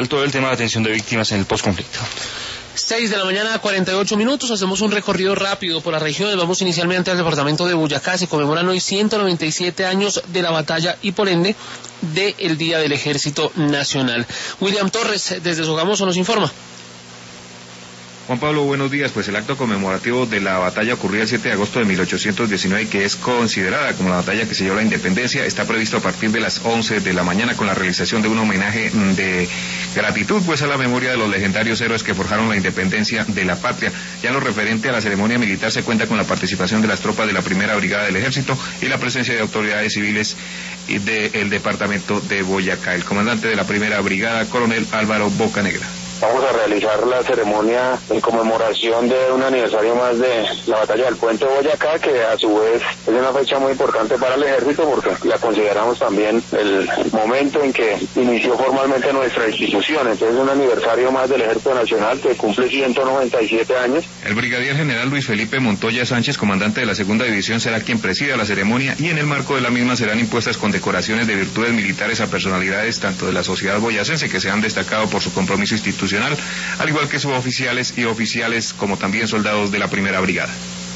todo el tema de atención de víctimas en el postconflicto. 6 de la mañana, 48 minutos, hacemos un recorrido rápido por las regiones. Vamos inicialmente al departamento de Boyacá. Se conmemoran hoy 197 años de la batalla y por ende del Día del Ejército Nacional. William Torres, desde Sogamoso, nos informa. Juan Pablo, buenos días. Pues el acto conmemorativo de la batalla ocurrida el 7 de agosto de 1819 y que es considerada como la batalla que selló la independencia, está previsto a partir de las 11 de la mañana con la realización de un homenaje de gratitud pues a la memoria de los legendarios héroes que forjaron la independencia de la patria. Ya en lo referente a la ceremonia militar se cuenta con la participación de las tropas de la Primera Brigada del Ejército y la presencia de autoridades civiles del departamento de Boyacá. El comandante de la Primera Brigada, coronel Álvaro Bocanegra. Vamos a realizar la ceremonia en conmemoración de un aniversario más de la batalla del Puente de Boyacá, que a su vez es una fecha muy importante para el ejército porque la consideramos también el momento en que inició formalmente nuestra institución. Entonces es un aniversario más del Ejército Nacional que cumple 197 años. El brigadier general Luis Felipe Montoya Sánchez, comandante de la Segunda División, será quien presida la ceremonia y en el marco de la misma serán impuestas condecoraciones de virtudes militares a personalidades tanto de la sociedad boyacense que se han destacado por su compromiso institucional, al igual que suboficiales y oficiales como también soldados de la Primera Brigada.